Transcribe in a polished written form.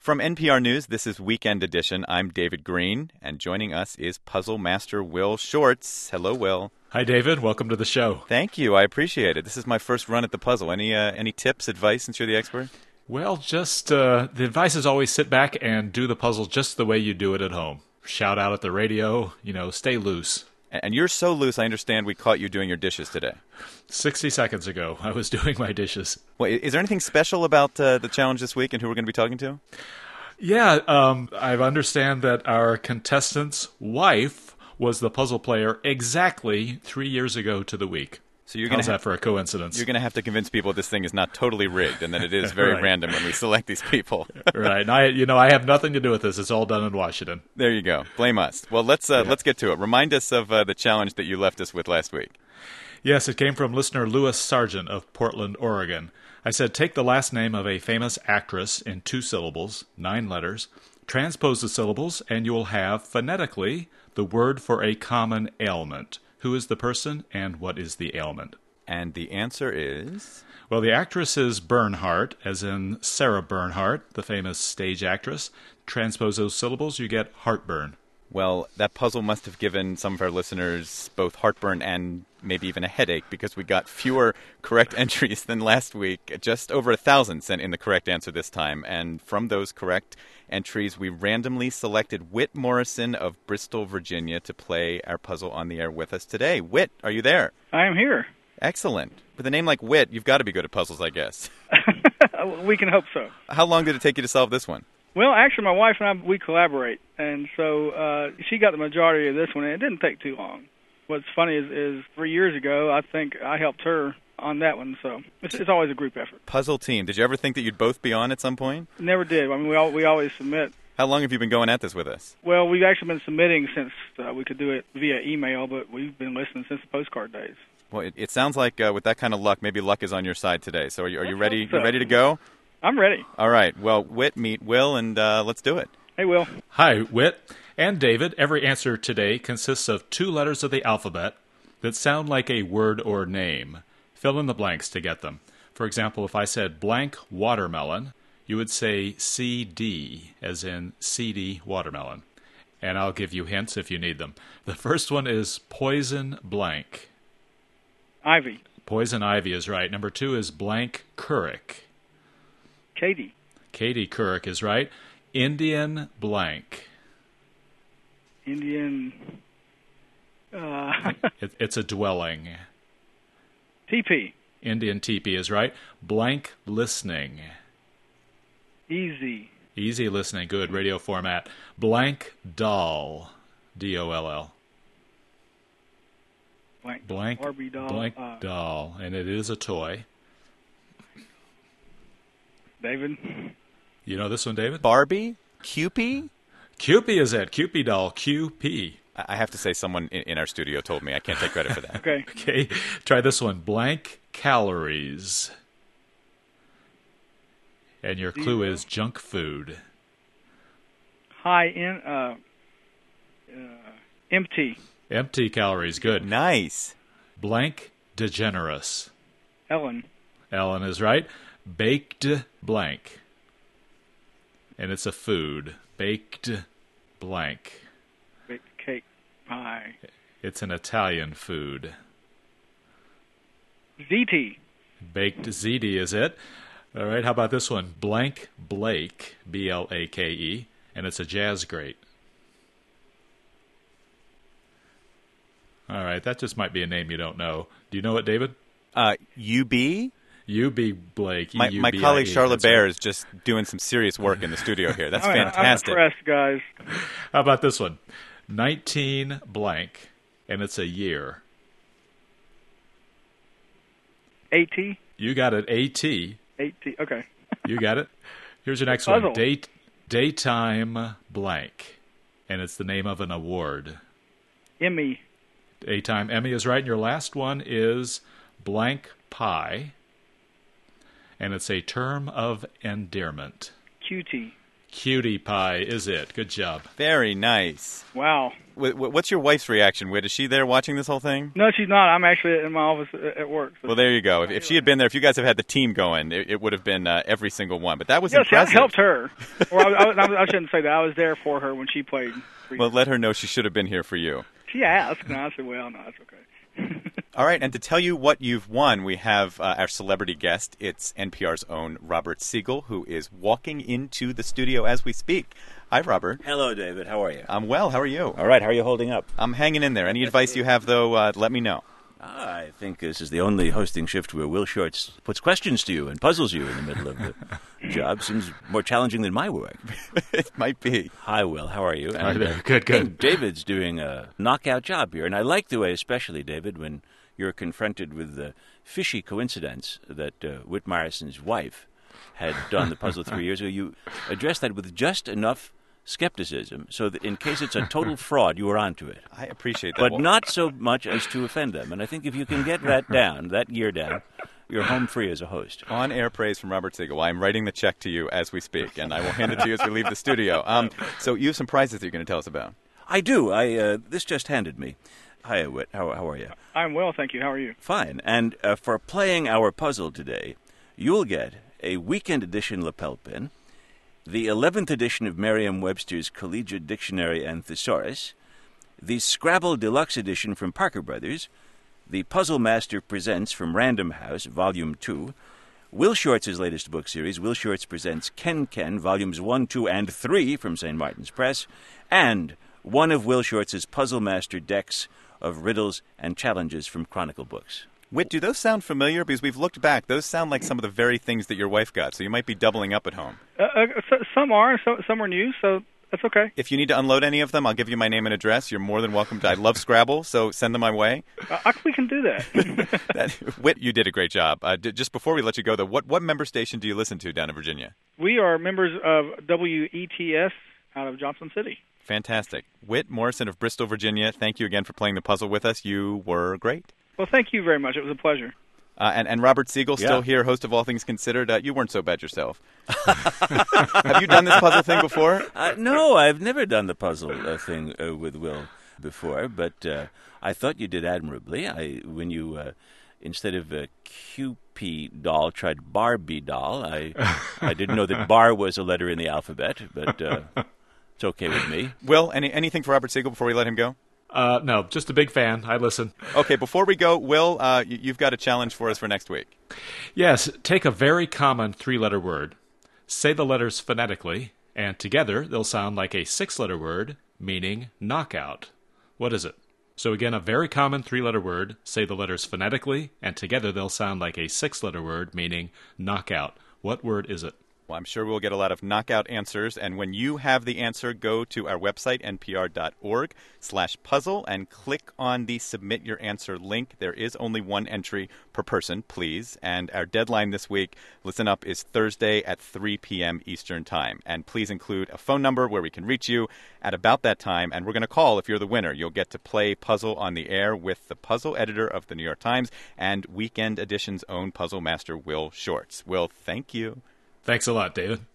From NPR News, this is Weekend Edition. I'm David Green, and joining us is puzzle master Will Shortz. Hello, Will. Hi, David. Welcome to the show. Thank you. I appreciate it. This is my first run at the puzzle. Any tips, advice, since you're the expert? Well, just the advice is always sit back and do the puzzle just the way you do it at home. Shout out at the radio, stay loose. And you're so loose, I understand we caught you doing your dishes today. 60 seconds ago, I was doing my dishes. Well, is there anything special about the challenge this week and who we're going to be talking to? Yeah, I understand that our contestant's wife was the puzzle player exactly 3 years ago to the week. So you're How's that for a coincidence? You're going to have to convince people this thing is not totally rigged and that it is very Right. random when we select these people. Right. And I have nothing to do with this. It's all done in Washington. There you go. Blame us. Well, let's get to it. Remind us of the challenge that you left us with last week. Yes, it came from listener Lewis Sargent of Portland, Oregon. I said, take the last name of a famous actress in 2 syllables, 9 letters, transpose the syllables, and you will have, phonetically, the word for a common ailment. Who is the person, and what is the ailment? And the answer is? Well, the actress is Bernhardt, as in Sarah Bernhardt, the famous stage actress. Transpose those syllables, you get heartburn. Well, that puzzle must have given some of our listeners both heartburn and maybe even a headache because we got fewer correct entries than last week. Just over 1,000 sent in the correct answer this time. And from those correct entries, we randomly selected Whit Morrison of Bristol, Virginia, to play our puzzle on the air with us today. Whit, are you there? I am here. Excellent. With a name like Whit, you've got to be good at puzzles, I guess. We can hope so. How long did it take you to solve this one? Well, actually, my wife and I, we collaborate, and so she got the majority of this one, and it didn't take too long. What's funny is 3 years ago, I think I helped her on that one, so it's always a group effort. Puzzle team. Did you ever think that you'd both be on at some point? Never did. I mean, we always submit. How long have you been going at this with us? Well, we've actually been submitting since we could do it via email, but we've been listening since the postcard days. Well, it sounds like with that kind of luck, maybe luck is on your side today. So are you ready? So. You ready to go? I'm ready. All right. Well, Whit, meet Will, and let's do it. Hey, Will. Hi, Whit and David. Every answer today consists of 2 letters of the alphabet that sound like a word or name. Fill in the blanks to get them. For example, if I said blank watermelon, you would say CD, as in CD watermelon. And I'll give you hints if you need them. The first one is poison blank. Ivy. Poison ivy is right. Number 2 is blank Couric. Katie. Katie Couric is right. Indian blank. Indian. It's a dwelling. TP. Indian teepee is right. Blank listening. Easy. Easy listening. Good. Radio format. Blank doll. D-O-L-L. Blank Barbie doll. Blank doll. And it is a toy. David. You know this one, David? Barbie? Cupie? Cupie is it. Cupie doll. QP. I have to say someone in our studio told me. I can't take credit for that. Okay. Okay. Try this one. Blank calories. And your clue is junk food. High in. Empty. Empty calories. Good. Nice. Blank degenerous. Ellen. Ellen is right. Baked blank. And it's a food. Baked blank. Baked cake. Pie. It's an Italian food. ZT. Baked ziti is it. All right, how about this one? Blank Blake, B-L-A-K-E, and it's a jazz great. All right, that just might be a name you don't know. Do you know it, David? UB? U.B. Blake. My colleague Charlotte Bear is just doing some serious work in the studio here. That's fantastic. I'm impressed, guys. How about this one? 19 blank, and it's a year. AT? You got it, A-T. AT, okay. You got it. Here's your next Puzzle. one. Daytime blank, and it's the name of an award. Emmy. Daytime Emmy is right, and your last one is blank pie, and it's a term of endearment. QT. Cutie pie is it. Good job. Very nice. Wow. What's your wife's reaction, Whit? Is she there watching this whole thing? No, she's not. I'm actually in my office at work. So. Well, there you go. If she had been there, if you guys have had the team going, it would have been every single one. But that was impressive. I helped her. Or I shouldn't say that. I was there for her when she played. Well, let her know she should have been here for you. She asked, and I said, well, no, that's okay. All right, and to tell you what you've won, we have our celebrity guest. It's NPR's own Robert Siegel, who is walking into the studio as we speak. Hi, Robert. Hello, David. How are you? I'm well. How are you? All right. How are you holding up? I'm hanging in there. Any advice you have, though, let me know. I think this is the only hosting shift where Will Shortz puts questions to you and puzzles you in the middle of the job. Seems more challenging than my work. It might be. Hi, Will. How are you? Hi there. Good. I think David's doing a knockout job here. And I like the way, especially, David, when you're confronted with the fishy coincidence that Whit Morrison's wife had done the puzzle 3 years ago, you address that with just enough skepticism so that in case it's a total fraud, you are onto it. I appreciate that. But not so much as to offend them. And I think if you can get that down, that gear down, you're home free as a host. On-air praise from Robert Siegel. I'm writing the check to you as we speak, and I will hand it to you as we leave the studio. So you have some prizes that you're going to tell us about. I do. This just handed me. Hi, Whit. How are you? I'm well, thank you. How are you? Fine. And for playing our puzzle today, you'll get a weekend edition lapel pin, the 11th edition of Merriam-Webster's Collegiate Dictionary and Thesaurus, the Scrabble Deluxe Edition from Parker Brothers, the Puzzle Master Presents from Random House, Volume 2, Will Shortz's latest book series, Will Shortz Presents Ken Ken, Volumes 1, 2, and 3 from St. Martin's Press, and one of Will Shortz's Puzzle Master decks of riddles and challenges from Chronicle Books. Whit, do those sound familiar? Because we've looked back. Those sound like some of the very things that your wife got, so you might be doubling up at home. Some are, some are new, so that's okay. If you need to unload any of them, I'll give you my name and address. You're more than welcome to. I love Scrabble, so send them my way. We can do that. Whit, you did a great job. Just before we let you go, though, what member station do you listen to down in Virginia? We are members of WETS out of Johnson City. Fantastic. Whit Morrison of Bristol, Virginia, thank you again for playing the puzzle with us. You were great. Well, thank you very much. It was a pleasure. And Robert Siegel, still here, host of All Things Considered. You weren't so bad yourself. Have you done this puzzle thing before? No, I've never done the puzzle thing with Will before, but I thought you did admirably. When you, instead of QP doll, tried Barbie doll. I didn't know that bar was a letter in the alphabet, but it's okay with me. Will, anything for Robert Siegel before we let him go? No, just a big fan. I listen. Okay, before we go, Will, you've got a challenge for us for next week. Yes, take a very common three-letter word, say the letters phonetically, and together they'll sound like a six-letter word, meaning knockout. What is it? So again, a very common three-letter word, say the letters phonetically, and together they'll sound like a six-letter word, meaning knockout. What word is it? Well, I'm sure we'll get a lot of knockout answers. And when you have the answer, go to our website, npr.org/puzzle, and click on the Submit Your Answer link. There is only one entry per person, please. And our deadline this week, listen up, is Thursday at 3 p.m. Eastern Time. And please include a phone number where we can reach you at about that time. And we're going to call if you're the winner. You'll get to play Puzzle on the air with the puzzle editor of the New York Times and Weekend Edition's own puzzle master, Will Shortz. Will, thank you. Thanks a lot, David.